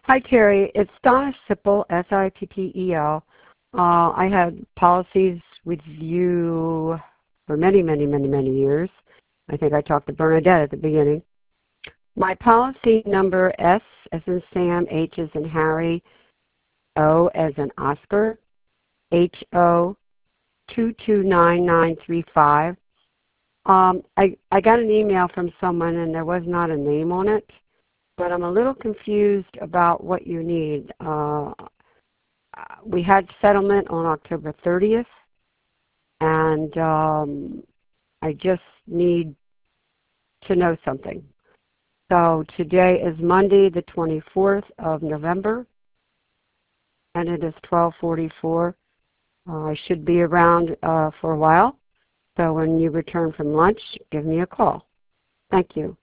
Hi, Terry. It's Donna Sippel, S-I-P-P-E-L. I had policies with you for many, many, many, many years. I think I talked to Bernadette at the beginning. My policy number S as in Sam, H as in Harry, O as in Oscar, HO 229935. I got an email from someone and there was not a name on it, but I'm a little confused about what you need. We had settlement on October 30th, and I just need to know something. So today is Monday, the 24th of November, and it is 12:44. I should be around for a while, so when you return from lunch, give me a call. Thank you.